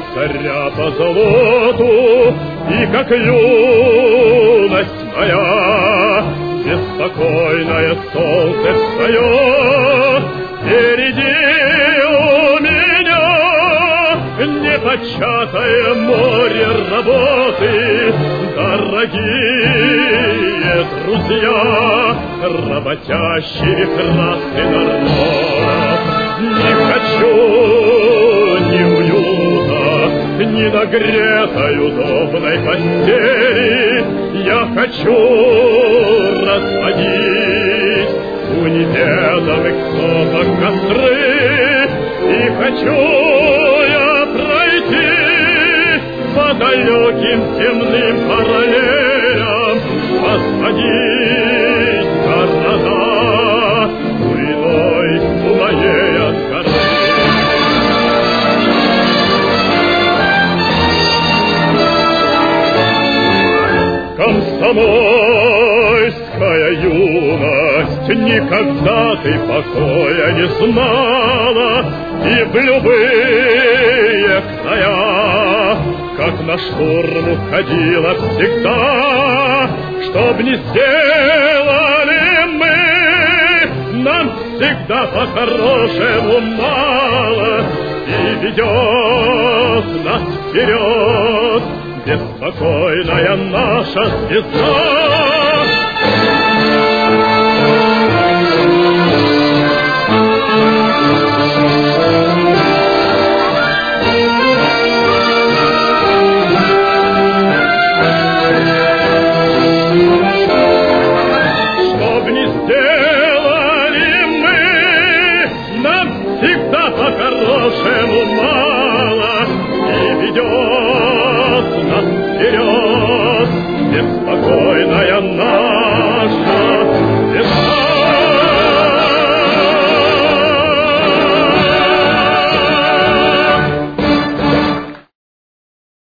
заря по золоту, и как юность моя, беспокойное солнце встает, впереди у меня непочатое море работы. Дорогие друзья, работящий красный народ, не хочу ни уюта, ни нагретой удобной постели. Я хочу разводить унитазовых сопок костры, и хочу я пройти по далеким темным параллелям, посадить города иной у моей от горы. Комсомольская юность, никогда ты покоя не знала, и в любые края, как на штурм уходила всегда. Чтоб не сделали мы, нам всегда по-хорошему мало, и ведет нас вперед беспокойная наша звезда. Чтоб не сделали мы, нам всегда по-хорошему мало, и ведет нас вперед беспокойная